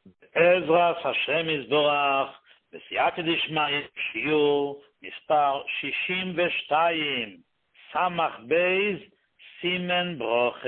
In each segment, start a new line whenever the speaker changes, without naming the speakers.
עזרא השם יזברך, בסייעתא דשמיא, שיעור מספר 62, סמך בייז, סימן ברוכה.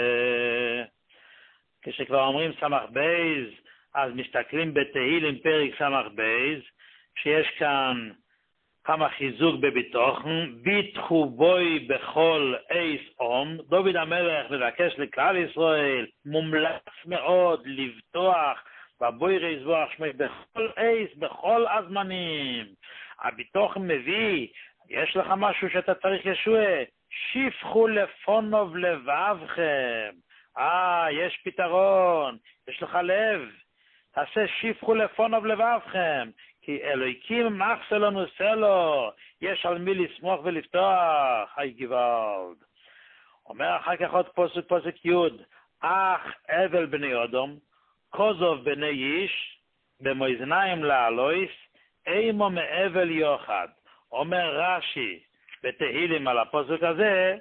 כשכבר אומרים סמך בייז, אז מסתכלים בתהילים פרק סמך בייז, שיש כאן כמה חיזוק בביטוחן, ביטחו בוי בכל אייס אום. דוד המלך מבקש לכלל ישראל, מומלץ מאוד לבטוח בבוי יזבח שמי בכל אייס, בכל הזמנים. הביטוחן מביא, יש לך משהו שאתה צריך ישועה, שפכו לפונוב לבבכם. יש פתרון, יש לך לב, תעשה שפכו לפונוב לבבכם, כי אלוהיקים מחסה לנו סלו, יש על מי לסמוך ולפתוח, היי גוואלד. אומר אחר כך עוד פוסק יוד, אך אבל בני אדום, כוזוב בני איש, במאזניים לאלויס, אימו מאבל יוחד. אומר רש"י בתהילים על הפוסק הזה,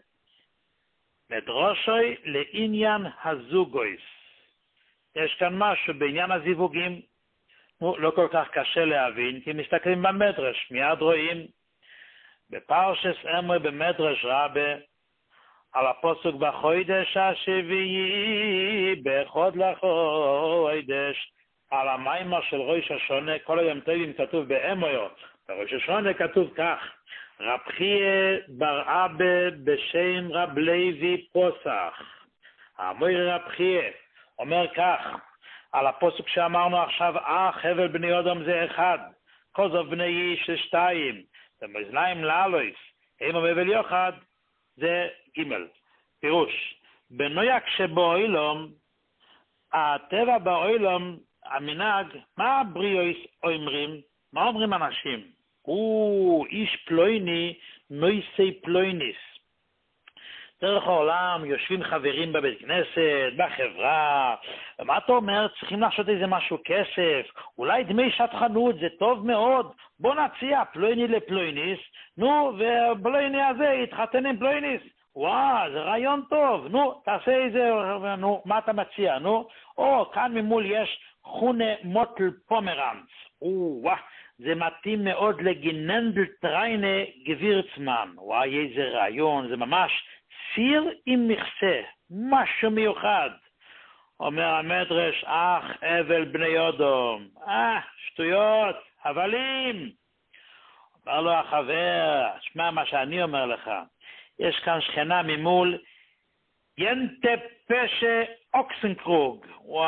מדרושוי לעניין הזוגויס. יש כאן משהו בעניין הזיווגים, לא כל כך קשה להבין, כי מסתכלים במדרש, מיד רואים, בפרשס אמרי במדרש רבה, על הפסוק בחודש השביעי, בחוד לחודש, על המיימר של ראש השונה, כל היום טובים כתוב באמויו, בראש השונה כתוב כך, רב חייא בר אבא בשם רב לוי פוסח. המויר רב חייא אומר כך, על הפסוק שאמרנו עכשיו, חבל בני אדם זה אחד, כוזוב בני איש זה שתיים, במאזניים לאלויס, אימו מאבל יוחד זה ג'. פירוש, בנויק שבאוילום, הטבע באוילום, המנהג, מה הבריאויס אומרים? מה אומרים אנשים? איש פלויני, נויסי פלויניס. דרך העולם יושבים חברים בבית כנסת, בחברה, ומה אתה אומר? צריכים לעשות איזה משהו כסף, אולי דמי שטחנות, זה טוב מאוד, בוא נציע פלויני לפלויניס, ובלויני הזה יתחתן עם פלויניס, זה רעיון טוב, תעשה איזה, מה אתה מציע, כאן ממול יש חונה מוטל פומרנץ, זה מתאים מאוד לגיננדל טריינה גבירצמן, איזה רעיון, זה ממש סיר עם מכסה, משהו מיוחד. אומר המדרש, אבל בני אדום, שטויות, הבלים. אומר לו החבר, שמע מה שאני אומר לך, יש כאן שכנה ממול, ינטה פשע אוקסנקרוג,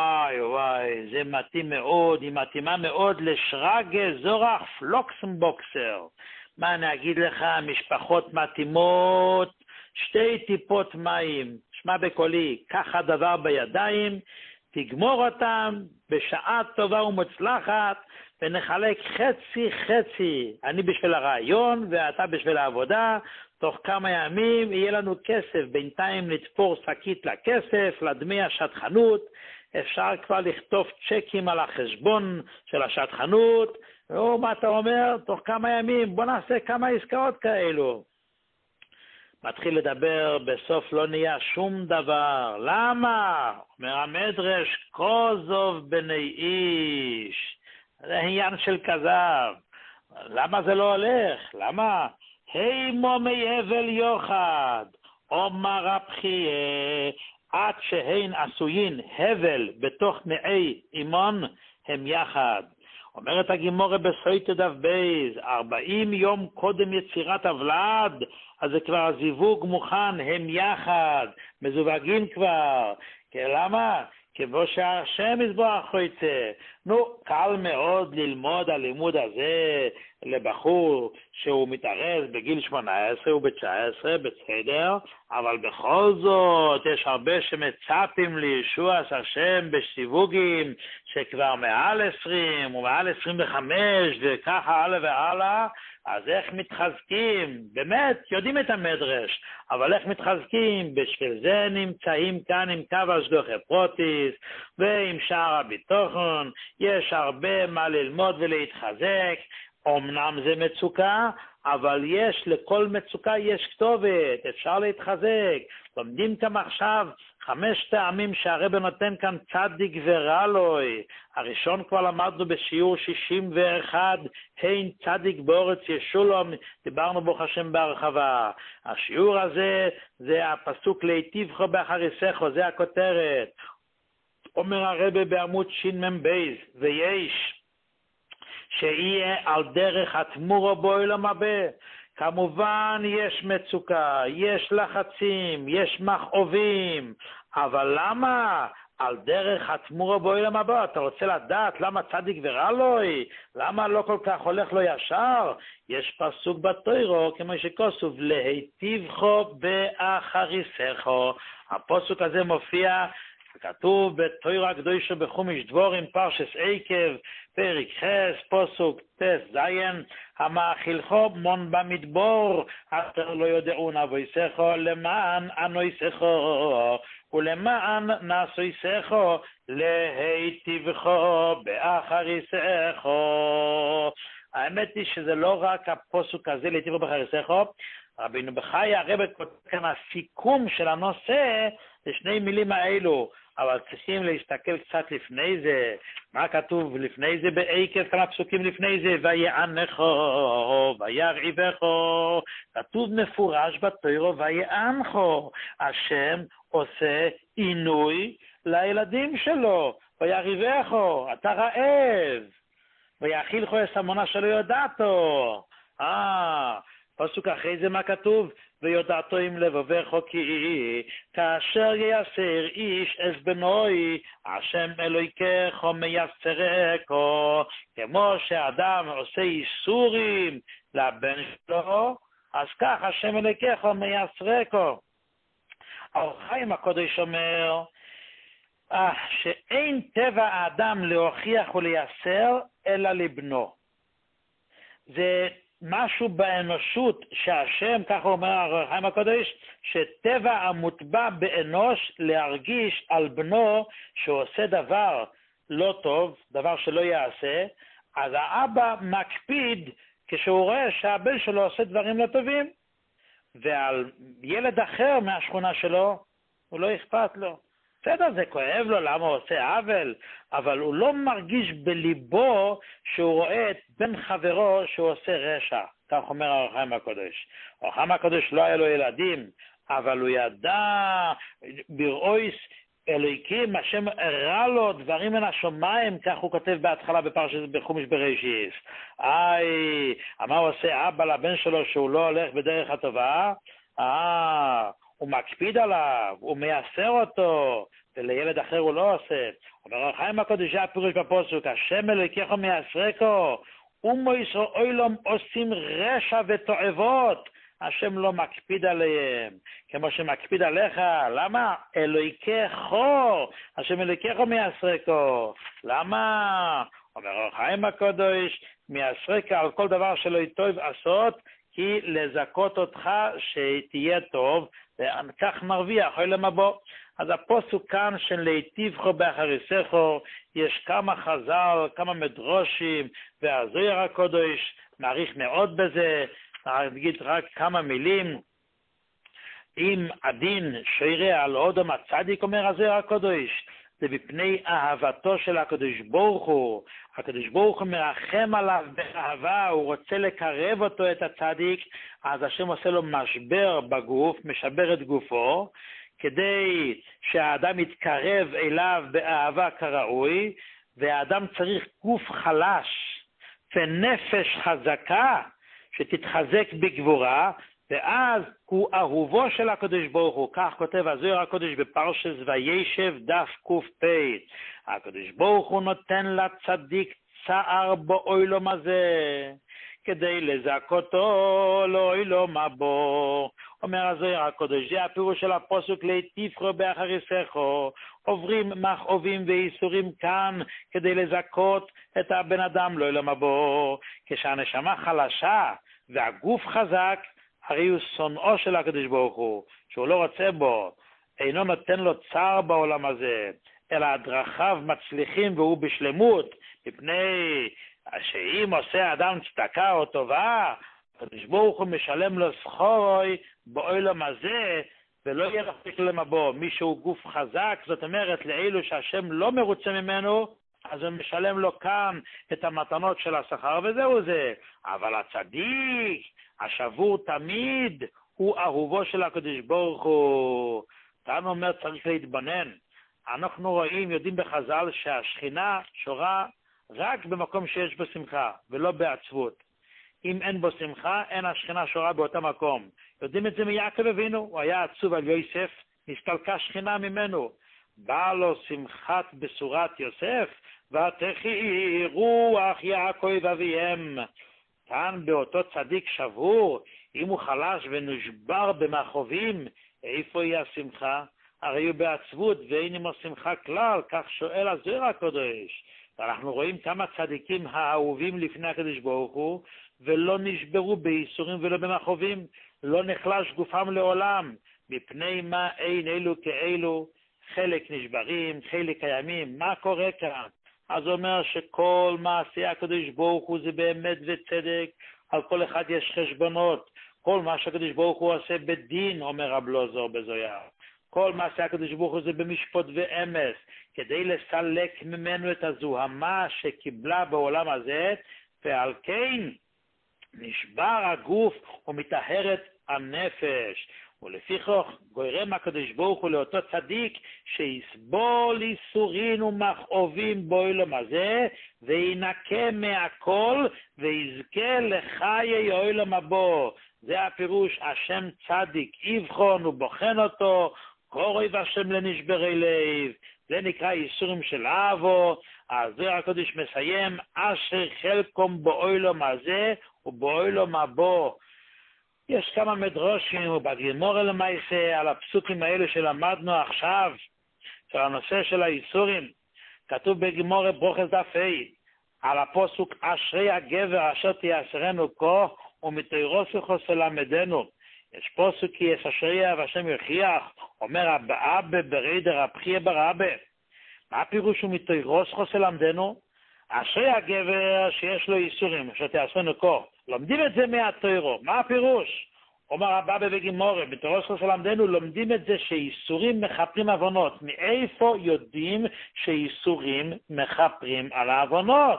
זה מתאים מאוד, היא מתאימה מאוד לשרגה זורח פלוקסנבוקסר. מה אני אגיד לך, משפחות מתאימות, 2 טיפות מים, שמע בקולי, קח הדבר בידיים, תגמור אותם בשעה טובה ומוצלחת, ונחלק חצי חצי, אני בשביל הרעיון ואתה בשביל העבודה, תוך כמה ימים יהיה לנו כסף, בינתיים נתפור שקית לכסף, לדמי השטחנות, אפשר כבר לכתוב צ'קים על החשבון של השטחנות, מה אתה אומר? תוך כמה ימים, בוא נעשה כמה עסקאות כאלו. מתחיל לדבר, בסוף לא נהיה שום דבר. למה? אומר המדרש, כוזוב בני איש. זה עניין של כזב. למה זה לא הולך? למה? הימו מאבל יוחד. אומר רב חייא, עד שהן עשויין הבל בתוך מעי אימון, הם יחד. אומרת הגימורה בסויטה דף בייז, 40 יום קודם יצירת הוולד, אז זה כבר הזיווג מוכן, הם יחד, מזווגים כבר. למה? כמו שהשם יזבח חויצה. קל מאוד ללמוד הלימוד הזה לבחור שהוא מתארז בגיל 18 וב-19, בסדר, אבל בכל זאת יש הרבה שמצפים לישוע השם בסיווגים שכבר מעל 20 ומעל 25 וככה הלאה והלאה, אז איך מתחזקים? באמת, יודעים את המדרש, אבל איך מתחזקים? בשביל זה נמצאים כאן עם קו השגוחי פרוטיס ועם שער הביטחון, יש הרבה מה ללמוד ולהתחזק, אמנם זה מצוקה, אבל יש, לכל מצוקה יש כתובת, אפשר להתחזק. לומדים כאן עכשיו 5 טעמים שהרבא נותן כאן צדיק ורע לוי. הראשון כבר למדנו בשיעור 61, הן צדיק באורץ ישולם, דיברנו ברוך השם בהרחבה. השיעור הזה זה הפסוק להיטיבך באחריסך, זה הכותרת. אומר הרבא בעמוד שמ"ב, ויש שיהיה על דרך התמורו בעולם הבא. כמובן יש מצוקה, יש לחצים, יש מכאובים, אבל למה? על דרך התמורו בעולם הבא. אתה רוצה לדעת למה צדיק ורע לוי? למה לא כל כך הולך לו ישר? יש פסוק בתורה, כמו שכתוב, להיטיבך באחריסך. הפסוק הזה מופיע, כתוב בתורה הקדושה בחומש דבורים, פרשת עקב, פרק ח', פסוק ט"ז, המאכילך מון במדבור, אשר לא יודעון אבויסך, למען אנויסך, ולמען נעשויסך, להיטיבך באחריסך. האמת היא שזה לא רק הפסוק הזה, להיטיבך באחריסך, רבינו בחייא הרב כותב כאן הסיכום של הנושא, זה 2 מילים האלו, אבל צריכים להסתכל קצת לפני זה. מה כתוב לפני זה בעקב? כמה פסוקים לפני זה? ויענך וירעיבך. כתוב מפורש בתורה ויענך. השם עושה עינוי לילדים שלו. וירעיבך, אתה רעב. ויאכילך את המונה שלא יודעתו. פסוק אחרי זה מה כתוב? ויודעתו עם לבבך כי כאשר יסר איש את בנוי, השם אלוהיכך מייסרךו. כמו שאדם עושה איסורים לבן שלו, אז כך השם אלוהיכך מייסרךו. האור החיים הקודש אומר שאין טבע האדם להוכיח ולייסר אלא לבנו. זה משהו באנושות שהשם, ככה אומר האור החיים הקודש, שטבע המוטבע באנוש להרגיש על בנו שעושה דבר לא טוב, דבר שלא יעשה, אז האבא מקפיד כשהוא רואה שהבן שלו עושה דברים לא טובים, ועל ילד אחר מהשכונה שלו הוא לא אכפת לו. בסדר, זה כואב לו למה הוא עושה עוול, אבל הוא לא מרגיש בליבו שהוא רואה את בן חברו שהוא עושה רשע. כך אומר האור החיים הקודש. האור החיים הקודש לא היה לו ילדים, אבל הוא ידע בראויס אלוהיקים, השם הראה לו דברים מן השמיים, כך הוא כותב בהתחלה בפרשת בחומש בראשית. מה הוא עושה אבא לבן שלו שהוא לא הולך בדרך הטובה? הוא מקפיד עליו, הוא מייסר אותו, ולילד אחר הוא לא עושה. אומר האור החיים הקודש, הפירוש בפסוק, השם אלוהיכך מייסרךו, ומויסו אוילום עושים רשע ותועבות, השם לא מקפיד עליהם, כמו שמקפיד עליך. למה? אלוהיכך, השם אלוהיכך מייסרךו. למה? אומר האור החיים הקודש, מייסרך על כל דבר שלא טוב עשות, כי לזכות אותך שתהיה טוב, וכך נרוויח עולם הבא. אז הפסוק כאן של להיטיבך באחריסך, יש כמה חז"ל, כמה מדרושים, והזוהר הקודש מעריך מאוד בזה. נגיד רק כמה מילים. אם הדין שירה על אודם הצדיק, אומר הזוהר הקודש, זה בפני אהבתו של הקדוש ברוך הוא. הקדוש ברוך הוא מרחם עליו באהבה, הוא רוצה לקרב אותו את הצדיק, אז השם עושה לו משבר בגוף, משבר את גופו, כדי שהאדם יתקרב אליו באהבה כראוי, והאדם צריך גוף חלש ונפש חזקה שתתחזק בגבורה, ואז הוא אהובו של הקדוש ברוך הוא. כך כותב הזוהר הקודש בפרשת וישב דף ק"פ. הקדוש ברוך הוא נותן לצדיק צער בעולם הזה, כדי לזכותו לעולם הבא. אומר הזוהר הקודש, זה הפירוש של הפסוק להיטיבך באחריסך. עוברים מכאובים ואיסורים כאן כדי לזכות את הבן אדם לעולם הבא. כשהנשמה חלשה והגוף חזק, הרי הוא שונאו של הקדוש ברוך הוא, שהוא לא רוצה בו, אינו נותן לו צער בעולם הזה, אלא הדרכיו מצליחים והוא בשלמות, מפני שאם עושה אדם צדקה או טובה, הקדוש ברוך הוא משלם לו שכרוי בעולם הזה, ולא ירחיק למבוא. מי שהוא גוף חזק, זאת אומרת, לאלו שהשם לא מרוצה ממנו, אז הוא משלם לו כאן את המתנות של השכר, וזהו זה. אבל הצדיק, השבור תמיד, הוא אהובו של הקדוש ברוך הוא. כאן אומר, צריך להתבונן. אנחנו רואים, יודעים בחז"ל, שהשכינה שורה רק במקום שיש בו שמחה, ולא בעצבות. אם אין בו שמחה, אין השכינה שורה באותו מקום. יודעים את זה מיעקב אבינו, הוא היה עצוב על יוסף, נסתלקה שכינה ממנו. בא לו שמחת בשורת יוסף, ותחי רוח יעקב אביהם. כאן באותו צדיק שבור, אם הוא חלש ונשבר במחובים, איפה היא השמחה? הרי הוא בעצבות ואין עמו שמחה כלל, כך שואל הזוהר הקדוש. ואנחנו רואים כמה צדיקים האהובים לפני הקדוש ברוך הוא, ולא נשברו בייסורים ולא במחובים, לא נחלש גופם לעולם, מפני מה אין אלו כאלו, חלק נשברים, חלק קיימים. מה קורה כאן? אז אומר שכל מעשי הקדוש ברוך הוא זה באמת וצדק, על כל אחד יש חשבונות, כל מה שהקדוש ברוך הוא עושה בדין, אומר רב לוזור בזויר. כל מעשה הקדוש ברוך הוא זה במשפט ואמס, כדי לסלק ממנו את הזוהמה שקיבלה בעולם הזה, ועל כן נשבר הגוף ומטהרת הנפש. ולפיכך גורם הקדוש ברוך הוא לאותו צדיק שיסבול ייסורים ומכאובים בעולם הזה, וינקה מהכל ויזכה לחיי העולם הבא. זה הפירוש, השם צדיק יבחון ובוחן אותו, קורב השם לנשברי לב. זה נקרא ייסורים של אהבו. אז זה הקדוש מסיים, אשר חלקום בעולם הזה ובעולם הבא. יש כמה מדרושים ובגמרא למעשה על הפסוקים האלה שלמדנו עכשיו, של הנושא של הייסורים. כתוב בגמרא ברוכס דף ה' על הפסוק אשרי הגבר אשר תייסרנו כה ומתירוסו ללמדנו. יש פסוק כי יש אשריה והשם יוכיח, אומר אבא ברידר הבחיה ברבה. מה הפירוש ומתירוסו ללמדנו? אשרי הגבר שיש לו ייסורים אשר תייסרנו כה. לומדים את זה מהתוירו. מה הפירוש? אומר הבא בגמרא, בתורתו של למדנו, לומדים את זה שייסורים מחפרים עוונות. מאיפה יודעים שייסורים מחפרים על העוונות?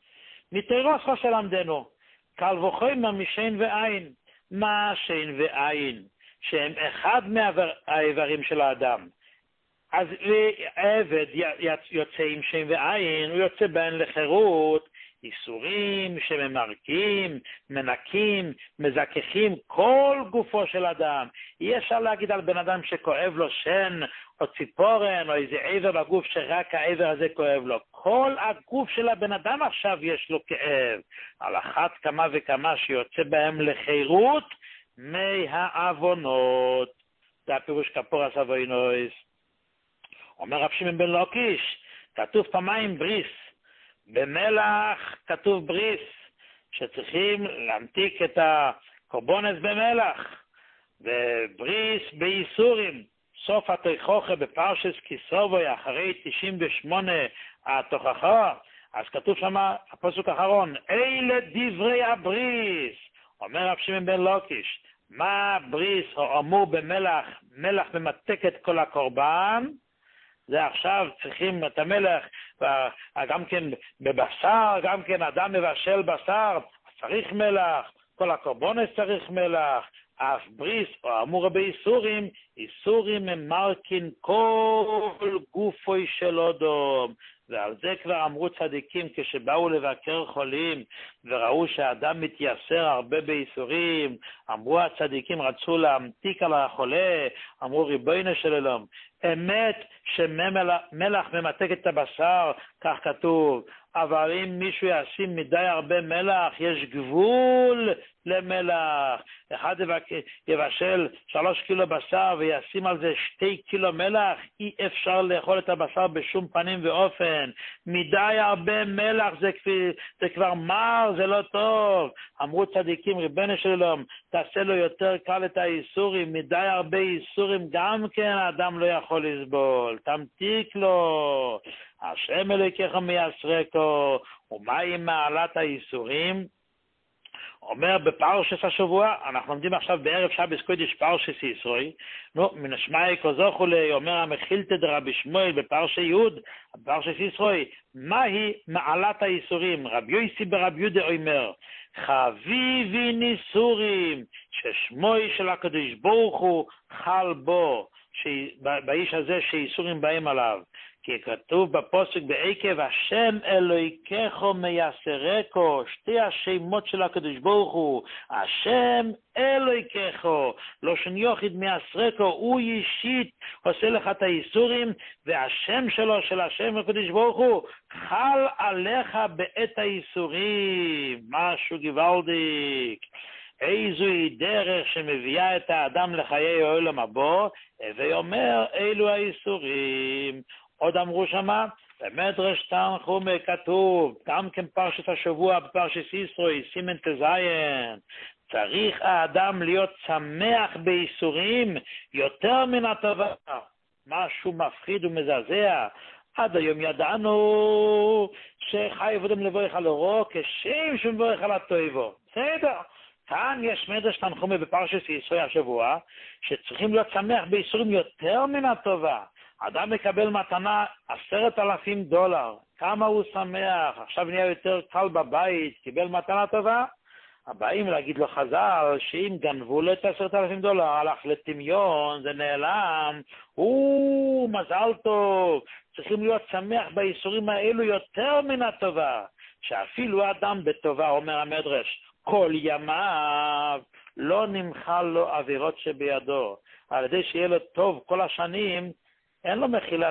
מתורתו של למדנו, קל וחומר משין ועין. מה שין ועין? שהם אחד מהאיברים של האדם. אז עבד יוצא עם שין ועין, הוא יוצא בהן לחירות, איסורים שממרקים, מנקים, מזככים כל גופו של אדם. אי אפשר להגיד על בן אדם שכואב לו שן או ציפורן או איזה עבר בגוף שרק העבר הזה כואב לו. כל הגוף של הבן אדם עכשיו יש לו כאב. על אחת כמה וכמה שיוצא בהם לחירות מהעוונות. זה הפירוש כפורס אבוינויס. אומר רב שמעון בן לוקיש, כתוב פעמיים בריס. במלח כתוב בריס, שצריכים להמתיק את הקורבנס במלח, ובריס בייסורים. סוף התוכחה בפרשת כיסובו אחרי 98 התוכחה, אז כתוב שם הפסוק האחרון, אלה דברי הבריס. אומר רב שמעון בן לוקיש, מה בריס אמור במלח? מלח ממתק את כל הקורבן, זה עכשיו צריכים את המלח, גם כן בבשר, גם כן אדם מבשל בשר, צריך מלח, כל הקורבנות צריך מלח, אף בריס או אמור בייסורים, איסורים הם מרקין כל גופוי של אדום. ועל זה כבר אמרו צדיקים כשבאו לבקר חולים וראו שהאדם מתייסר הרבה בייסורים, אמרו הצדיקים, רצו להמתיק על החולה, אמרו ריבונו של עולם, אמת שמלח ממתק את הבשר, כך כתוב, אבל אם מישהו ישים מדי הרבה מלח, יש גבול למלח. אחד יבשל 3 קילו בשר וישים על זה 2 קילו מלח, אי אפשר לאכול את הבשר בשום פנים ואופן. מדי הרבה מלח זה כבר מר, זה לא טוב. אמרו צדיקים, ריבונו של עולם, תעשה לו יותר קל את האיסורים, מדי הרבה איסורים גם כן האדם לא יכול לסבול, תמתיק לו. השם אלוהיכם מייסרקו. ומהי מעלת האיסורים? אומר בפרשת השבוע, אנחנו לומדים עכשיו בערב שבת קודש פרשת ישרוי, מן השמאי כזוכו לי, אומר המחילתא דרבי שמואל בפרשת יהוד, בפרשת ישרוי, מהי מעלת האיסורים? רבי יוסי ברבי יהודה אומר, חביבי ניסורים, ששמוי של הקדוש ברוך הוא חל בו, באיש הזה שאיסורים באים עליו. כי כתוב בפסוק בעקב השם אלוהיכךו מייסרךו, שתי השמות של הקדוש ברוך הוא, השם אלוהיכךו, לא שניוחיד מייסרךו, הוא אישית עושה לך את האיסורים, והשם שלו, של השם הקדוש ברוך הוא, חל עליך בעת האיסורים. משהו גוואלדיק. איזוהי דרך שמביאה את האדם לחיי העולם הבא, ואומר אילו האיסורים. עוד אמרו שמה, במדרש תנחומא כתוב, גם כן פרשת השבוע בפרשת ישרוי, סימן תזיין, צריך האדם להיות שמח באיסורים יותר מן הטובה. משהו מפחיד ומזעזע. עד היום ידענו שחייב אדם לברך על אורו כשם שמברך על הטובו. בסדר. כאן יש מדרש תנחומא בפרשת ישרוי השבוע, שצריכים להיות שמח באיסורים יותר מן הטובה. אדם מקבל מתנה $10,000, כמה הוא שמח, עכשיו נהיה יותר קל בבית, קיבל מתנה טובה, הבאים להגיד לו חז"ל, שאם גנבו לו את $10,000, הלך לטמיון, זה נעלם, מזל טוב, צריכים להיות שמח באיסורים האלו יותר מן הטובה, שאפילו אדם בטובה, אומר המדרש, כל ימיו לא נמחל לו עבירות שבידו, על ידי שיהיה לו טוב כל השנים, אין לו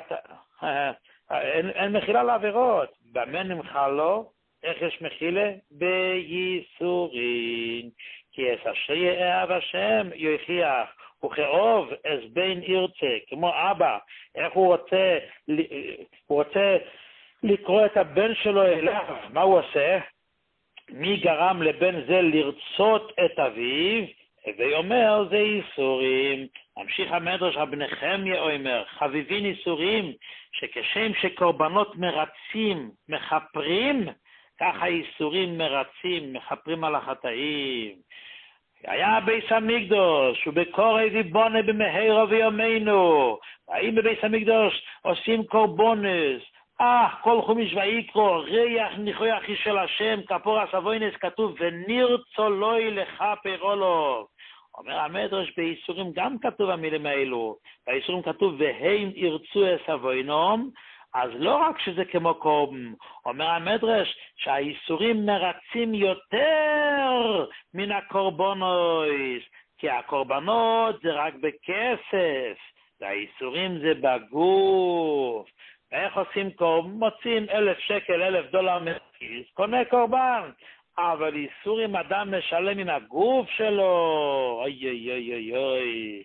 אין מחילה לעבירות. במה נמחל לו? איך יש מחילה? בייסורים. כי אס אשר יאהב השם יוכיח, וכאוב אס בן ירצה, כמו אבא, איך הוא רוצה לקרוא את הבן שלו אליו, מה הוא עושה? מי גרם לבן זה לרצות את אביו? ואומר זה ייסורים. ממשיך המדרש רבי נחמיה אומר, חביבין ייסורים, שכשם שקורבנות מרצים, מחפרים, ככה ייסורים מרצים, מחפרים על החטאים. היה בית המקדוש, ובקורא ויבונה במהרה ויומנו, האם בבית המקדוש עושים קורבנס, כל חומש ויקרא, ריח ניחוח של השם, כפור הסבוינס, כתוב, ונרצו לוי לכפר עולו. אומר המדרש, באיסורים גם כתוב המילים האלו, באיסורים כתוב, והם ירצו הסבוינום, אז לא רק שזה כמו קורבן, אומר המדרש, שהאיסורים מרצים יותר מן הקורבנויס, כי הקורבנות זה רק בכסף, והאיסורים זה בגוף. איך עושים קורבן? מוצאים $1,000, $1,000 מכיס, קונה קורבן. אבל איסורים אדם משלם מן הגוף שלו. אוי אוי אוי אוי.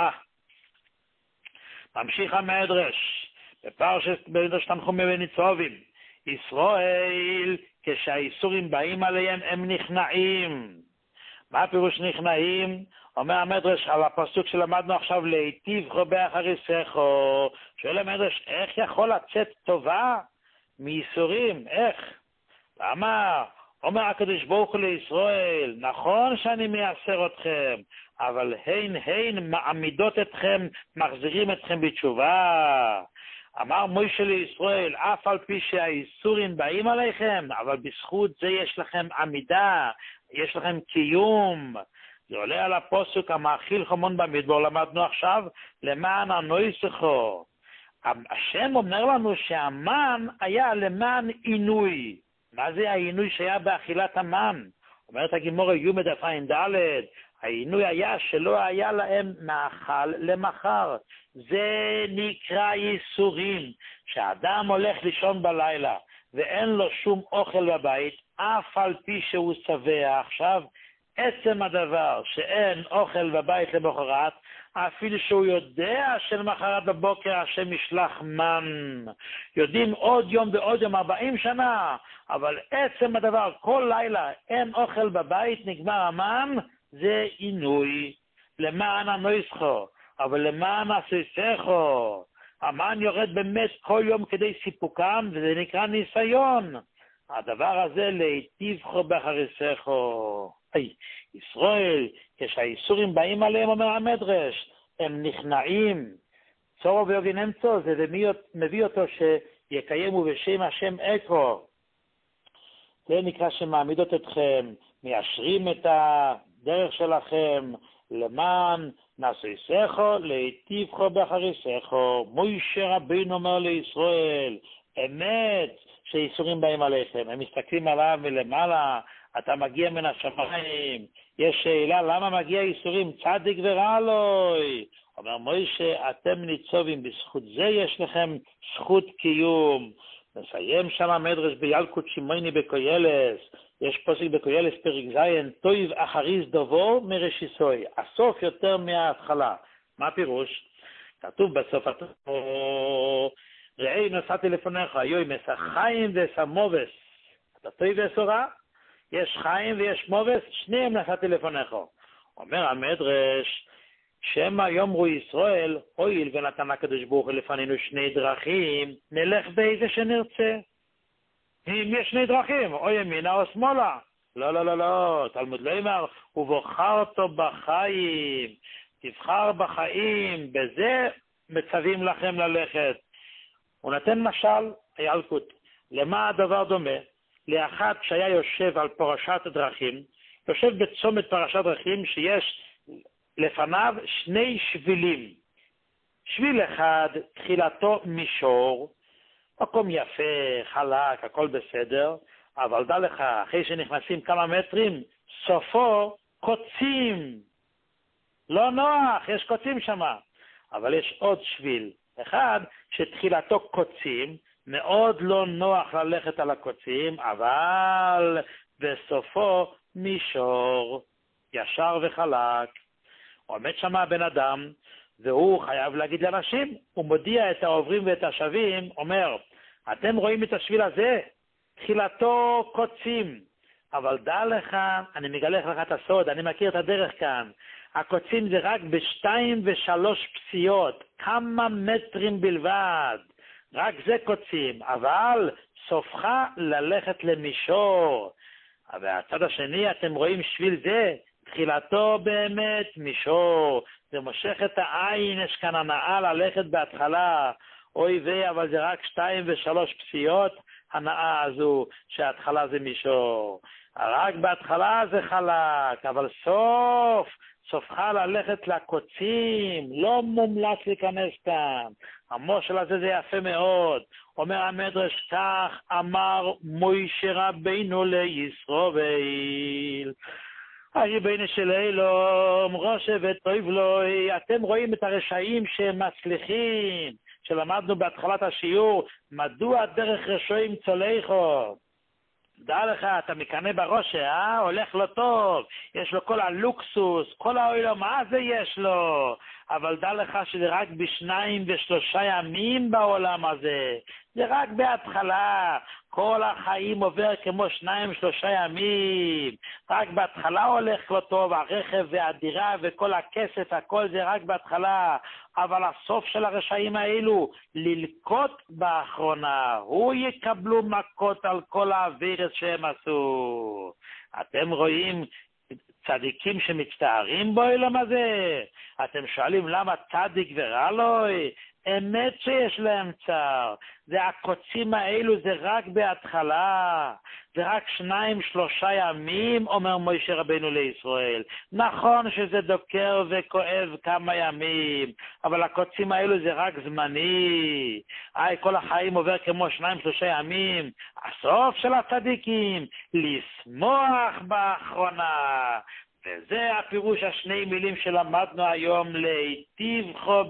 ממשיך המדרש. בפרשת תנחומא וניצובים. ישראל, כשהאיסורים באים עליהם, הם נכנעים. מה הפירוש נכנעים? אומר המדרש על הפסוק שלמדנו עכשיו, להיטיב חובה אחריסךו. שואל המדרש, איך יכול לצאת טובה מאיסורים? איך? למה? אומר הקדוש ברוך הוא לישראל, נכון שאני מייסר אתכם, אבל הן מעמידות אתכם, מחזירים אתכם בתשובה. אמר מוישה לישראל, אף על פי שהאיסורים באים עליכם, אבל בזכות זה יש לכם עמידה, יש לכם קיום. זה עולה על הפסוק המאכיל חמון במדבר, למדנו עכשיו, למען הנויסכו. השם אומר לנו שהמן היה למען עינוי. מה זה העינוי שהיה באכילת המן? אומרת הגמרא יומד ע"ד, העינוי היה שלא היה להם מאכל למחר. זה נקרא ייסורים, שהאדם הולך לישון בלילה ואין לו שום אוכל בבית, אף על פי שהוא שבע. עכשיו, עצם הדבר שאין אוכל בבית למחרת, אפילו שהוא יודע שלמחרת בבוקר השם ישלח מן, יודעים עוד יום ועוד יום 40 שנה, אבל עצם הדבר, כל לילה אין אוכל בבית, נגמר המן, זה עינוי. למען הנויסכו, אבל למען הסיסכו. המן יורד באמת כל יום כדי סיפוקם, וזה נקרא ניסיון. הדבר הזה להיטיב חו בחריסךו. ישראל, כשהאיסורים באים עליהם, אומר המדרש, הם נכנעים, צורו ויוגן אמצו, זה מביא אותו שיקיימו בשם השם אקרו. זה נקרא שמעמידות אתכם, מיישרים את הדרך שלכם, למען נעשיסךו, להיטיבכו בחריסךו. מוישה רבינו אומר לישראל, אמת שאיסורים באים עליכם. הם מסתכלים עליו מלמעלה, אתה מגיע מן השמיים, יש שאלה למה מגיע איסורים, צדיק ורע לוי. אומר מוישה, אתם ניצובים, בזכות זה יש לכם זכות קיום. נסיים שם המדרש בילקוט שמעוני בקוילס, יש פוסק בקוילס פרק זין, טויב אחריס דובו מרשיסוי, הסוף יותר מההתחלה. מה הפירוש? כתוב בסוף ראי נסעתי לפניך, יוי מסחיים וסמובס, אתה טויב וסורה, יש חיים ויש מובס, שניהם נסעתי לפניך. אומר המדרש, שמה יאמרו ישראל, הואיל ונתן הקדוש ברוך הוא לפנינו שני דרכים, נלך באיזה שנרצה. אם יש שני דרכים, או ימינה או שמאלה. לא, לא, לא, לא, תלמוד לא אמר, ובוחרת בחיים, תבחר בחיים, בזה מצווים לכם ללכת. הוא נתן משל, הילקוט, למה הדבר דומה? לאחד שהיה יושב על פרשת דרכים, יושב בצומת פרשת דרכים שיש לפניו שני שבילים. שביל אחד, תחילתו מישור, מקום יפה, חלק, הכל בסדר, אבל דע לך, אחרי שנכנסים כמה מטרים, סופו קוצים. לא נוח, יש קוצים שם. אבל יש עוד שביל, אחד שתחילתו קוצים, מאוד לא נוח ללכת על הקוצים, אבל בסופו מישור, ישר וחלק. עומד שם הבן אדם, והוא חייב להגיד לאנשים, הוא מודיע את העוברים ואת השבים, אומר, אתם רואים את השביל הזה? תחילתו קוצים, אבל דע לך, אני מגלה לך את הסוד, אני מכיר את הדרך כאן, הקוצים זה רק בשתיים ושלוש פסיעות, כמה מטרים בלבד, רק זה קוצים, אבל סופך ללכת למישור. והצד השני, אתם רואים שביל זה, תחילתו באמת מישור, זה מושך את העין, יש כאן הנאה ללכת בהתחלה, אוי וי, אבל זה רק 2 ו3 פסיעות, הנאה הזו שההתחלה זה מישור, רק בהתחלה זה חלק, אבל סופך ללכת לקוצים, לא מומלץ להיכנס כאן. המושל הזה זה יפה מאוד. אומר המדרש, כך אמר מוישה רבינו לישראל, הריבונו של עולם, ראש וטוב לו, אתם רואים את הרשעים שהם מצליחים, שלמדנו בהתחלת השיעור, מדוע דרך רשעים צולחו? דע לך, אתה מקנא בראש, הולך לו טוב, יש לו כל הלוקסוס, כל העולם, מה זה יש לו? אבל דע לך שזה רק ב2 ו3 ימים בעולם הזה, זה רק בהתחלה, כל החיים עובר כמו 2-3 ימים, רק בהתחלה הולך לו טוב, הרכב והדירה וכל הכסף, הכל זה רק בהתחלה, אבל הסוף של הרשעים האלו, ללקוט באחרונה, הוא יקבלו מכות על כל העבירות שהם עשו. אתם רואים צדיקים שמצטערים בעולם הזה? אתם שואלים למה צדיק ורע לו? אמת שיש להם צער, זה הקוצים האלו, זה רק בהתחלה, זה רק 2-3 ימים, אומר מוישה רבינו לישראל. נכון שזה דוקר וכואב כמה ימים, אבל הקוצים האלו זה רק זמני, כל החיים עובר כמו 2-3 ימים, הסוף של הצדיקים, לשמוח באחרונה. וזה הפירוש השני מילים שלמדנו היום, להיטיבכו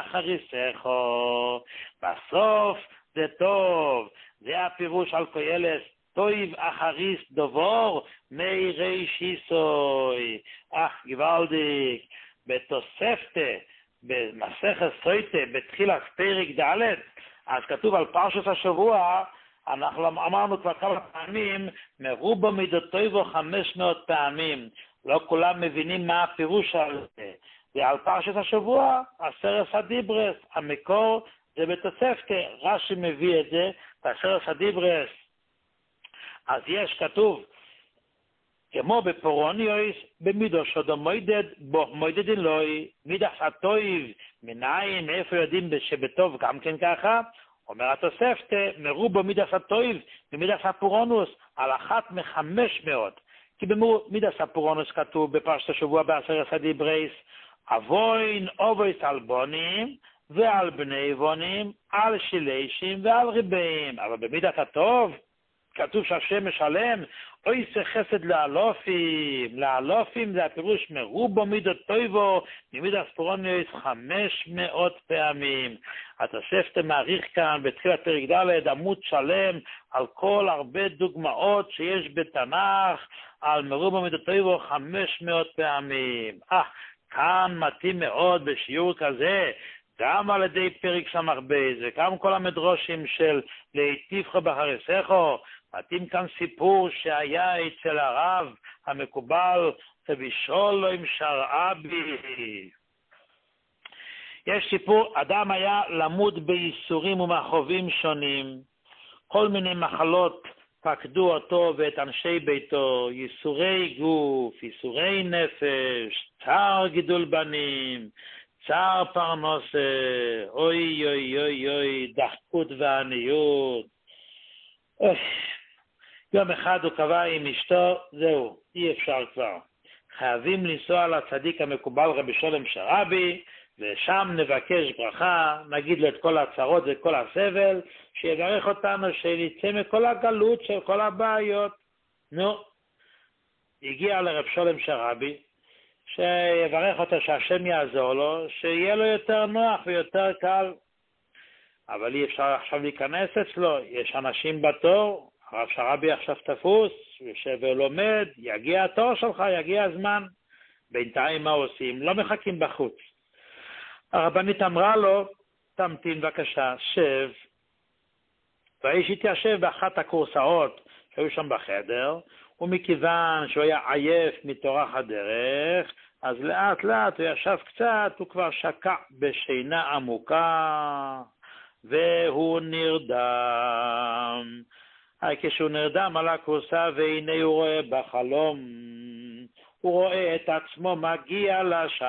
באחריסךו, בסוף זה טוב. זה הפירוש על קהלת, טויב אחריס דובור מי רישיסוי. גוואלדיק, בתוספתא, במסכת סוטה, בתחילת פרק ד', אז כתוב על פרשת השבוע, אנחנו אמרנו כבר כמה פעמים, מרובו מידותיו 500 פעמים. לא כולם מבינים מה הפירוש על זה. ועל פרשת השבוע, 10 הדיברס, המקור זה בתוספתא, רש"י מביא את זה, 10 הדיברס, אז יש כתוב, כמו בפורוניוס, במידו שודו מוידד, בו מוידד אלוהי, מידס הטויב, מנין, איפה יודעים שבטוב גם כן ככה? אומר התוספתא, מרובו מידס הטויב, ומידס הפורונוס, על 1 מ-500. כי במידס הפורונוס כתוב בפרשת השבוע בעשרת הדיברייס, אבוין אובויס על בונים, ועל בני בונים, על שילשים ועל ריבעים. אבל במידת הטוב, כתוב שהשם משלם, אוי חסד לאלופים. לאלופים זה הפירוש מרובו מידות טויבו, ממידת פורוניוס 500 פעמים. התוספתא מעריך כאן בתחילת פרק ד' עמוד שלם על כל הרבה דוגמאות שיש בתנ"ך, על מרובו מידות טויבו 500 פעמים. כאן מתאים מאוד בשיעור כזה, גם על ידי פרק סמ"ך בייס, וגם כל המדרושים של להיטיבך בחריסךו, מתאים כאן סיפור שהיה אצל הרב המקובל רבי שולם שרעבי. יש סיפור, אדם היה למוד בייסורים ומכאובים שונים, כל מיני מחלות פקדו אותו ואת אנשי ביתו, ייסורי גוף, ייסורי נפש, צער גידול בנים, צער פרנסה, אוי אוי אוי אוי, דחקות ועניות. יום אחד הוא קבע עם אשתו, זהו, אי אפשר כבר. חייבים לנסוע לצדיק המקובל רבי שולם שרעבי, ושם נבקש ברכה, נגיד לו את כל הצרות וכל הסבל, שיברך אותנו, שנצא מכל הגלות של כל הבעיות. נו, הגיע לרב שולם שרעבי, שיברך אותו שהשם יעזור לו, שיהיה לו יותר נוח ויותר קל. אבל אי אפשר עכשיו להיכנס אצלו, יש אנשים בתור, הרב שרעבי עכשיו תפוס, יושב ולומד, יגיע התור שלך, יגיע הזמן. בינתיים מה עושים? לא מחכים בחוץ. הרבנית אמרה לו, תמתין בבקשה, שב. והאיש התיישב באחת הכורסאות שהיו שם בחדר, ומכיוון שהוא היה עייף מתורך הדרך, אז לאט לאט הוא ישב קצת, הוא כבר שקע בשינה עמוקה, והוא נרדם. כשהוא נרדם על הכורסה, והנה הוא רואה בחלום, הוא רואה את עצמו מגיע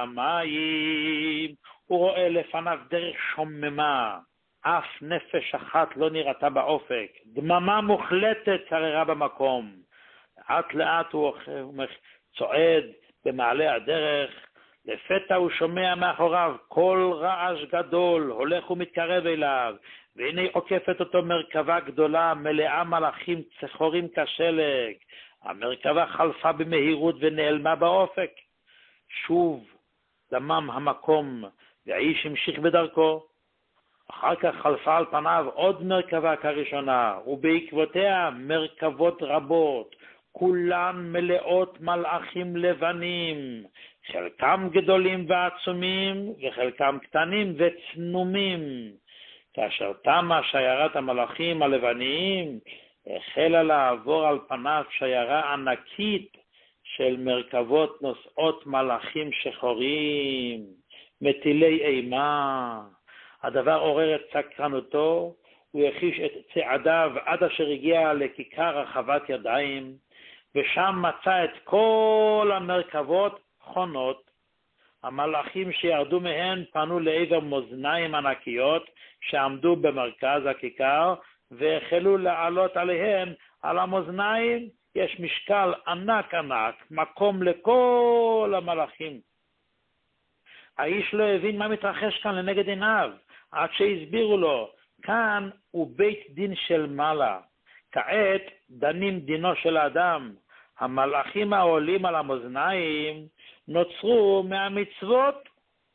לשמיים, הוא רואה לפניו דרך שוממה, אף נפש אחת לא נראתה באופק, דממה מוחלטת שררה במקום. לאט לאט הוא צועד במעלה הדרך, לפתע הוא שומע מאחוריו קול רעש גדול, הולך ומתקרב אליו, והנה עוקפת אותו מרכבה גדולה, מלאה מלאכים צחורים כשלג. המרכבה חלפה במהירות ונעלמה באופק. שוב דמם המקום, והאיש המשיך בדרכו. אחר כך חלפה על פניו עוד מרכבה כראשונה, ובעקבותיה מרכבות רבות, כולן מלאות מלאכים לבנים, חלקם גדולים ועצומים, וחלקם קטנים וצנומים. כאשר תמה שיירת המלאכים הלבניים, החלה לעבור על פניו שיירה ענקית של מרכבות נושאות מלאכים שחורים, מטילי אימה. הדבר עורר את סקרנותו, הוא יחיש את צעדיו עד אשר הגיע לכיכר רחבת ידיים, ושם מצא את כל המרכבות חונות. המלאכים שירדו מהן פנו לעבר מאזניים ענקיות שעמדו במרכז הכיכר, והחלו לעלות עליהן. על המאזניים יש משקל ענק ענק, מקום לכל המלאכים. האיש לא הבין מה מתרחש כאן לנגד עיניו, עד שהסבירו לו, כאן הוא בית דין של מעלה. כעת דנים דינו של האדם. המלאכים העולים על המאזניים נוצרו מהמצוות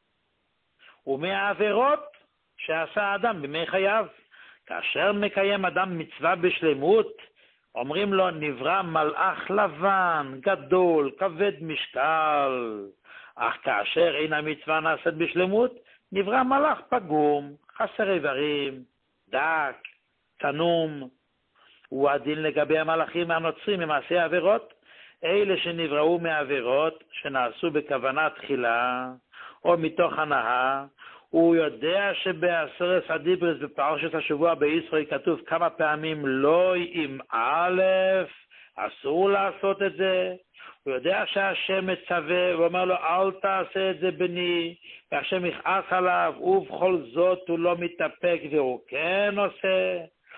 ומהעבירות שעשה האדם בימי חייו. כאשר מקיים אדם מצווה בשלמות, אומרים לו נברא מלאך לבן, גדול, כבד משקל. אך כאשר אין המצווה נעשית בשלמות, נברא מלאך פגום, חסר איברים, דק, תנום. הוא הדין לגבי המלאכים הנוצרים ממעשי העבירות, אלה שנבראו מעבירות שנעשו בכוונה תחילה, או מתוך הנאה, הוא יודע שבעשרת הדיברס בפרשת השבוע בישראל כתוב כמה פעמים לא עם א', אסור לעשות את זה. הוא יודע שהשם מצווה ואומר לו אל תעשה את זה בני, והשם יכעס עליו ובכל זאת הוא לא מתאפק והוא כן עושה.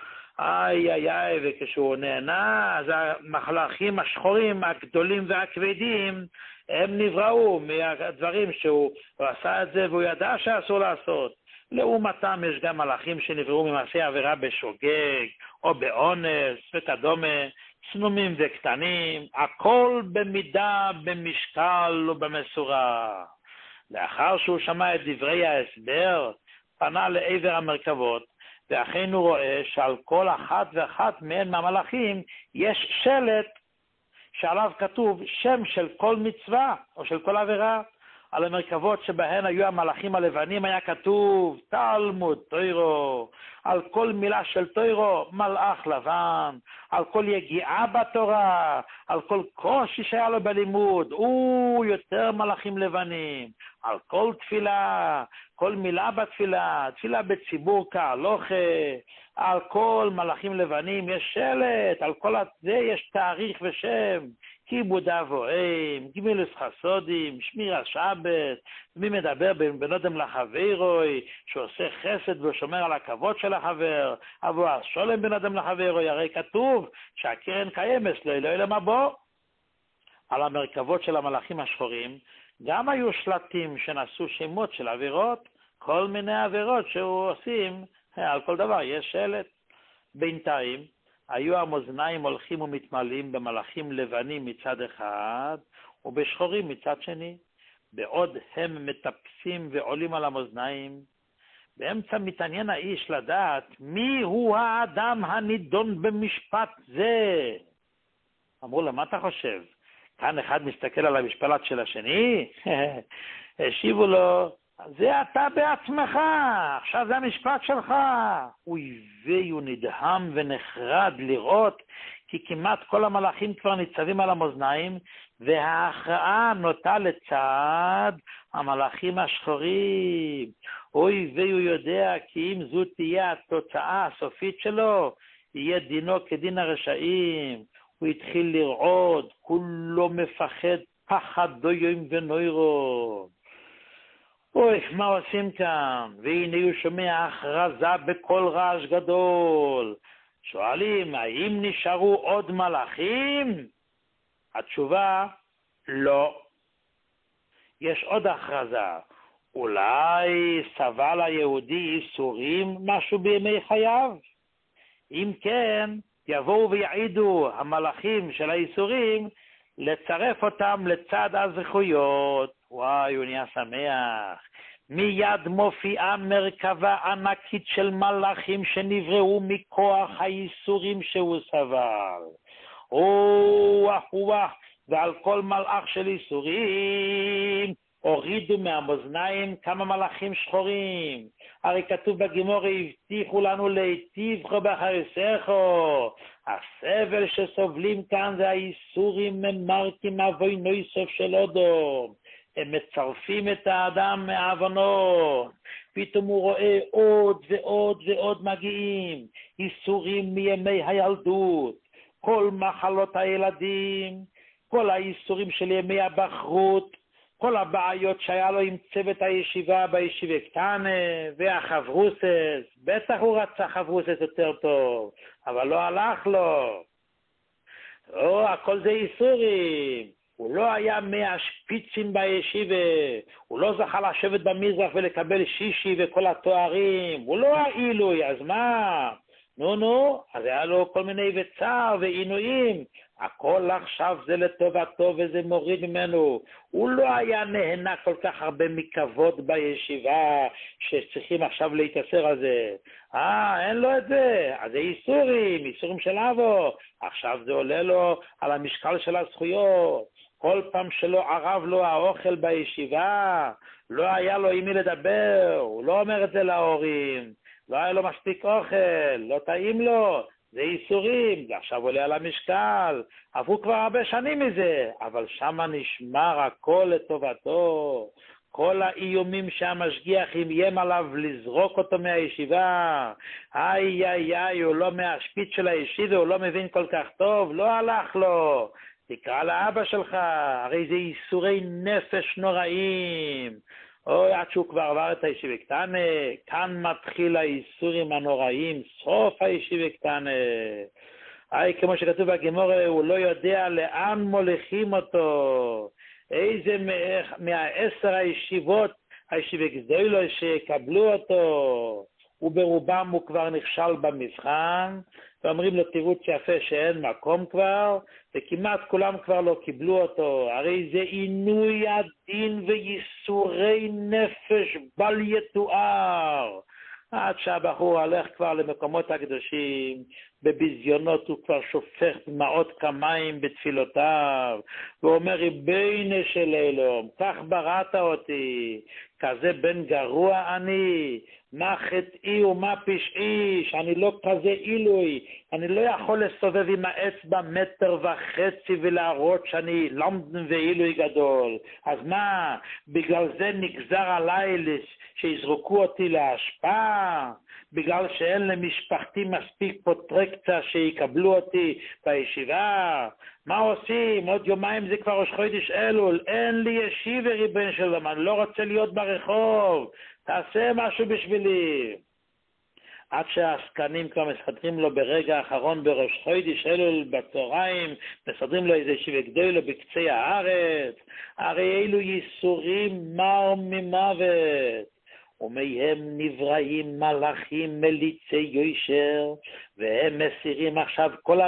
איי איי איי, וכשהוא נהנה אז המלאכים השחורים הגדולים והכבדים הם נבראו מהדברים שהוא עשה את זה והוא ידע שאסור לעשות. לעומתם יש גם מלאכים שנבראו ממעשי עבירה בשוגג או באונס וכדומה, צנומים וקטנים, הכל במידה, במשקל ובמשורה. לאחר שהוא שמע את דברי ההסבר, פנה לעבר המרכבות, ואכן הוא רואה שעל כל אחת ואחת מהן מהמלאכים יש שלט שעליו כתוב שם של כל מצווה או של כל עבירה. על המרכבות שבהן היו המלאכים הלבנים היה כתוב תלמוד תוירו, על כל מילה של תוירו מלאך לבן, על כל יגיעה בתורה, על כל קושי שהיה לו בלימוד יותר מלאכים לבנים, על כל תפילה, כל מילה בתפילה, תפילה בציבור כהלוכה, על כל מלאכים לבנים יש שלט, על כל זה יש תאריך ושם, כיבוד אב ואם, גמילוס חסודים, שמיר השבת, מי מדבר בין אדם לחברוי, שעושה חסד ושומר על הכבוד של החבר, אבו השולם בין אדם לחברוי, הרי כתוב שהקרן קיימת, לא אלוהים הבא. על המרכבות של המלאכים השחורים גם היו שלטים שנשאו שמות של עבירות, כל מיני עבירות שהוא עושים, על כל דבר יש שלט. בינתיים היו המאזניים הולכים ומתמלאים במלאכים לבנים מצד אחד ובשחורים מצד שני, בעוד הם מטפסים ועולים על המאזניים. באמצע מתעניין האיש לדעת מי הוא האדם הנידון במשפט זה. אמרו לו, מה אתה חושב? כאן אחד מסתכל על המשפט של השני? השיבו לו, זה אתה בעצמך, עכשיו זה המשפט שלך. הוא נדהם ונחרד לראות כי כמעט כל המלאכים כבר ניצבים על המאזניים, וההכרעה נוטה לצד המלאכים השחורים. הוא יודע כי אם זו תהיה התוצאה הסופית שלו, יהיה דינו כדין הרשעים. הוא התחיל לרעוד, כולו מפחד פחד דויים ונוירו. אוי, מה עושים כאן? והנה הוא שומע הכרזה בקול רעש גדול. שואלים, האם נשארו עוד מלאכים? התשובה, לא. יש עוד הכרזה. אולי סבל היהודי איסורים משהו בימי חייו? אם כן, יבואו ויעידו המלאכים של האיסורים לצרף אותם לצד הזכויות. וואי, הוא נהיה שמח. מיד מופיעה מרכבה ענקית של מלאכים שנבראו מכוח האיסורים שהוא סבל. ועל כל מלאך של איסורים הורידו מהמאזניים כמה מלאכים שחורים. הרי כתוב בגמרא, הבטיחו לנו להיטיבך בחריסךו. הסבל שסובלים כאן זה האיסורים ממרקים אבוי סוף של אודום. הם מצרפים את האדם מעוונות. פתאום הוא רואה עוד ועוד ועוד מגיעים. איסורים מימי הילדות, כל מחלות הילדים, כל האיסורים של ימי הבחרות, כל הבעיות שהיה לו עם צוות הישיבה בישיבה קטנה, והחברוסס, בטח הוא רצה חברוסס יותר טוב, אבל לא הלך לו. הכל זה איסורים. הוא לא היה מהשפיצים בישיבה, הוא לא זכה לשבת במזרח ולקבל שישי וכל התוארים, הוא לא העילוי, אז מה? נו, אז היה לו כל מיני וצער ועינויים, הכל עכשיו זה לטובתו וזה מוריד ממנו. הוא לא היה נהנה כל כך הרבה מכבוד בישיבה שצריכים עכשיו להתאסר על זה. אין לו את זה, אז זה איסורים של אבו. עכשיו זה עולה לו על המשקל של הזכויות. כל פעם שלא ערב לו האוכל בישיבה, לא היה לו עם מי לדבר, הוא לא אומר את זה להורים, לא היה לו מספיק אוכל, לא טעים לו, זה איסורים, זה עכשיו עולה על המשקל, עברו כבר הרבה שנים מזה, אבל שמה נשמר הכל לטובתו. כל האיומים שהמשגיח איים עליו לזרוק אותו מהישיבה, איי, הוא לא מהשפיץ של הישיבה, הוא לא מבין כל כך טוב, לא הלך לו, תקרא לאבא שלך, הרי זה ייסורי נפש נוראים, אוי, עד שהוא כבר עבר את הישיבה קטנה, כאן מתחיל הייסורים הנוראים, סוף הישיבה קטנה, כמו שכתוב בגמרא, הוא לא יודע לאן מוליכים אותו, איזה מה10 הישיבות, הישיבה גדולה שיקבלו אותו, וברובם הוא כבר נכשל במבחן, ואומרים לו תירוץ יפה שאין מקום כבר, וכמעט כולם כבר לא קיבלו אותו, הרי זה עינוי הדין וייסורי נפש בל יתואר, עד שהבחור הלך כבר למקומות הקדושים, בביזיונות הוא כבר שופך דמעות כמים בתפילותיו, ואומר ריבונו של עולם, כך בראת אותי, כזה בן גרוע אני, מה חטאי ומה פשעי, שאני לא כזה עילוי, אני לא יכול לסובב עם האצבע 1.5 מטר ולהראות שאני למדן ועילוי גדול, אז מה, בגלל זה נגזר עליי שיזרקו אותי להשפעה, בגלל שאין למשפחתי מספיק פרוטקציה שיקבלו אותי בישיבה, מה עושים? עוד יומיים זה כבר ראש חודש אלול, אין לי ישיבה ריבונו של עולם, אני לא רוצה להיות ברחוב, תעשה משהו בשבילי. עד שהעסקנים כבר מסדרים לו ברגע האחרון בראש חודש אלול בצהריים, מסדרים לו איזה ישיבה גדולה בקצה הארץ, הרי אלו ייסורים מר ממוות. ומהם נבראים מלאכים מליצי יושר, והם מסירים עכשיו כל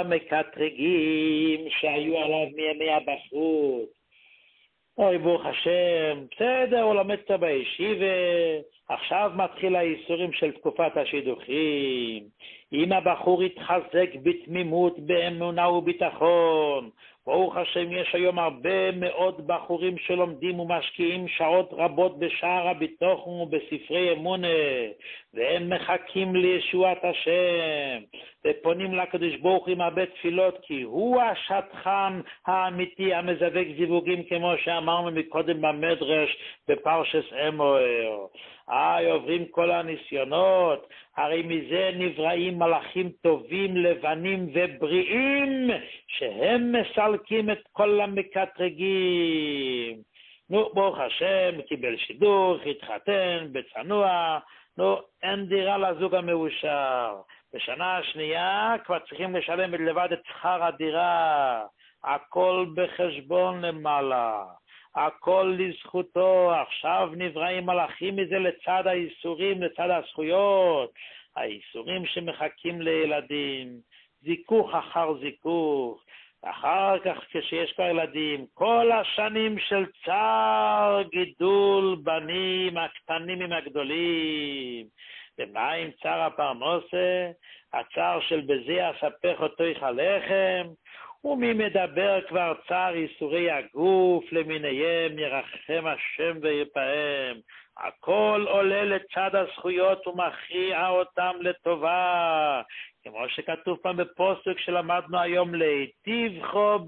המקטרגים שהיו עליו מימי הבחרות. אוי ברוך השם, בסדר, הוא לומד קצת בישיבה, עכשיו מתחיל הייסורים של תקופת השידוכים. אם הבחור יתחזק בתמימות, באמונה וביטחון, ברוך השם יש היום הרבה מאוד בחורים שלומדים ומשקיעים שעות רבות בשער הביטחון ובספרי אמונה, והם מחכים לישועת השם, ופונים לקדוש ברוך הוא עם הרבה תפילות, כי הוא השטחן האמיתי המזווק זיווגים, כמו שאמרנו מקודם במדרש בפרשס אמור. עוברים כל הניסיונות, הרי מזה נבראים מלאכים טובים, לבנים ובריאים, שהם מסלקים את כל המקטרגים. נו, ברוך השם, קיבל שידוך, התחתן, בצנוע, נו, אין דירה לזוג המאושר. בשנה השנייה כבר צריכים לשלם לבד את שכר הדירה, הכל בחשבון למעלה. הכל לזכותו, עכשיו נבראים מלאכים מזה לצד האיסורים, לצד הזכויות, האיסורים שמחכים לילדים, זיכוך אחר זיכוך, אחר כך כשיש כבר ילדים, כל השנים של צער, גידול, בנים, הקטנים עם הגדולים, ומה עם צער הפרנסה? הצער של בזה אספך אותו יחלכם, ומי מדבר כבר צער איסורי הגוף למיניהם, ירחם השם ויפעם. הכל עולה לצד הזכויות ומכריע אותם לטובה. כמו שכתוב פעם בפוסק שלמדנו היום, להיטיבכו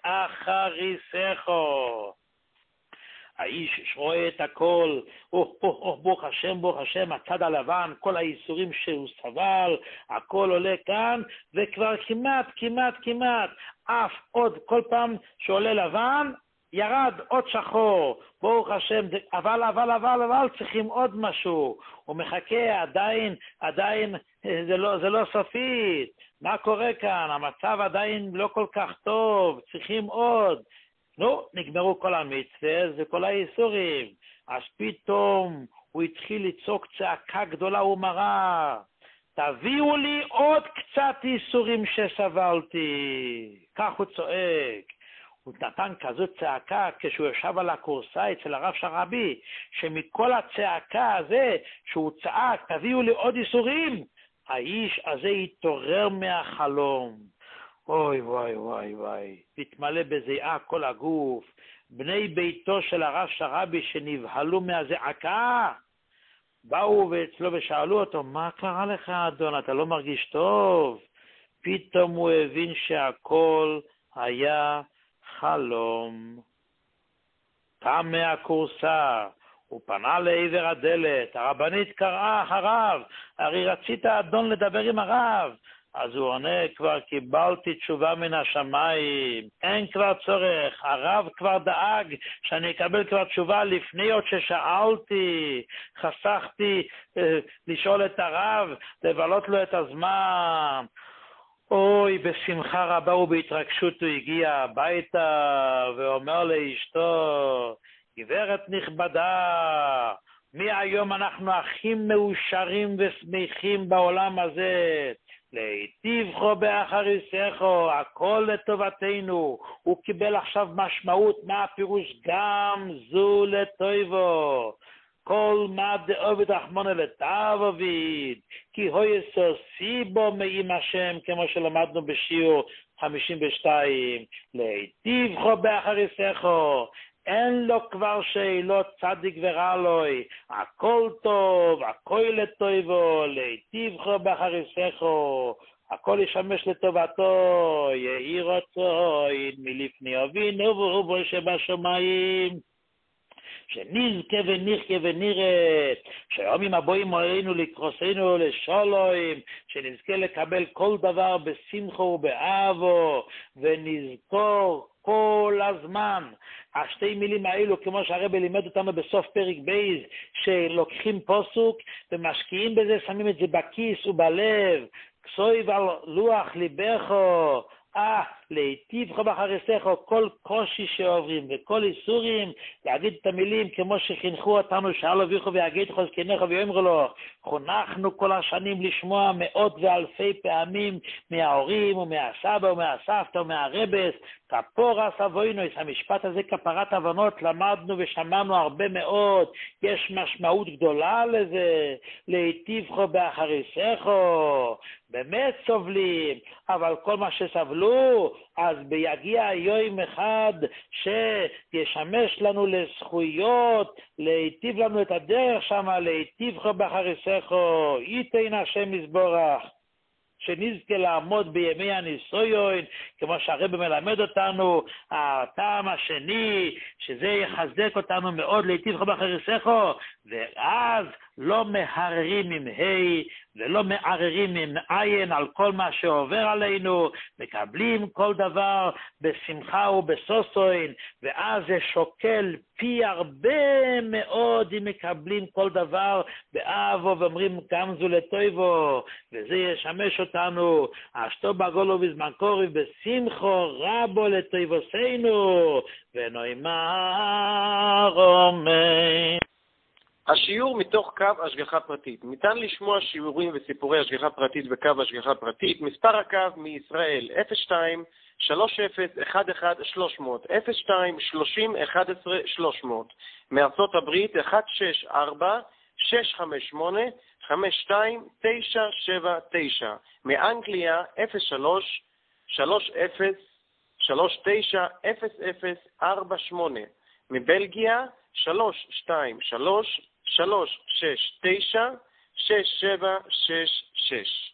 באחריסךו. האיש רואה את הכל, ברוך השם, הצד הלבן, כל האיסורים שהוא סבל, הכל עולה כאן, וכבר כמעט, אף עוד, כל פעם שעולה לבן, ירד עוד שחור, ברוך השם, אבל, צריכים עוד משהו, הוא מחכה, עדיין, זה לא סופית, מה קורה כאן, המצב עדיין לא כל כך טוב, צריכים עוד, נו, נגמרו כל המצווה וכל האיסורים, אז פתאום הוא התחיל לצעוק צעקה גדולה ומרה, תביאו לי עוד קצת איסורים שסבלתי, כך הוא צועק. הוא נתן כזו צעקה כשהוא ישב על הכורסה אצל הרב שרבי, שמכל הצעקה הזה שהוא צעק, תביאו לי עוד איסורים, האיש הזה התעורר מהחלום. אוי, התמלא בזיעה כל הגוף. בני ביתו של הרב שרבי שנבהלו מהזעקה, באו ואצלו ושאלו אותו, מה קרה לך אדון, אתה לא מרגיש טוב? פתאום הוא הבין שהכל היה חלום. קם מהכורסה, הוא פנה לעבר הדלת, הרבנית קראה, הרב, הרי רצית אדון לדבר עם הרב. אז הוא עונה, כבר קיבלתי תשובה מן השמיים, אין כבר צורך, הרב כבר דאג שאני אקבל כבר תשובה לפני עוד ששאלתי, חסכתי לשאול את הרב, לבלות לו את הזמן. אוי, בשמחה רבה ובהתרגשות הוא הגיע הביתה ואומר לאשתו, גברת נכבדה, מהיום אנחנו הכי מאושרים ושמחים בעולם הזה, להיטיבכו באחריסךו, הכל לטובתנו. הוא קיבל עכשיו משמעות, מה הפירוש? גם זו לטובו. כל מה דאוביד רחמונה לטאבוביד, כי הויסו סיבו מעם השם, כמו שלמדנו בשיעור 52, להיטיבכו באחריסךו, אין לו כבר שאלות צדיק ורע לוי, הכל טוב, הכל לטובו, להיטיבכו באחריסךו, הכל ישמש לטובתו, יהי רצון מלפני אבינו והוא שבשמיים, שנזכה ונחיה ונראה, שהיומים הבאים עלינו לקרוסנו לשלום, שנזכה לקבל כל דבר בשמחו ובאהבו, ונזכור כל הזמן. השתי מילים האלו, כמו שהרב לימד אותנו בסוף פרק בייז, שלוקחים פסוק ומשקיעים בזה, שמים את זה בכיס ובלב, כסוי ועל לוח ליבךו, להיטיבך באחריסך, כל קושי שעוברים וכל איסורים, להגיד את המילים כמו שחינכו אותנו, שאל אביך ויגיד חזקנך ויאמרו לו, חונכנו כל השנים לשמוע מאות ואלפי פעמים מההורים ומהסבא ומהסבתא ומהרבס, כפורס אבוינוס, המשפט הזה כפרת הבנות, למדנו ושמענו הרבה מאוד, יש משמעות גדולה לזה, להיטיבך באחריסך, באמת סובלים, אבל כל מה שסבלו, אז ביגיע יום אחד שישמש לנו לזכויות, להיטיב לנו את הדרך שם, להיטיבך באחריסך, ייתן השם יזברך. שנזכה לעמוד בימי הניסויון, כמו שהרב מלמד אותנו, הטעם השני, שזה יחזק אותנו מאוד להיטיבך באחריסך, ואז לא מהררים עם ה' ולא מערערים עם עין על כל מה שעובר עלינו, מקבלים כל דבר בשמחה ובסוסוין, ואז זה שוקל פי הרבה מאוד אם מקבלים כל דבר באהבו ואומרים גם זו לטובו, וזה ישמש אותנו, אשתו בגולו בזמן קורי בשמחו רבו לטובוסינו, ונאמר אמן.
השיעור מתוך קו השגחה פרטית. ניתן לשמוע שיעורים וסיפורי השגחה פרטית בקו השגחה פרטית. מספר הקו מישראל 02 30 11 300 02 30 11 300. מארצות הברית 164 658 52 979. מאנגליה 03 30 39 0048. מבלגיה 323 369 6766.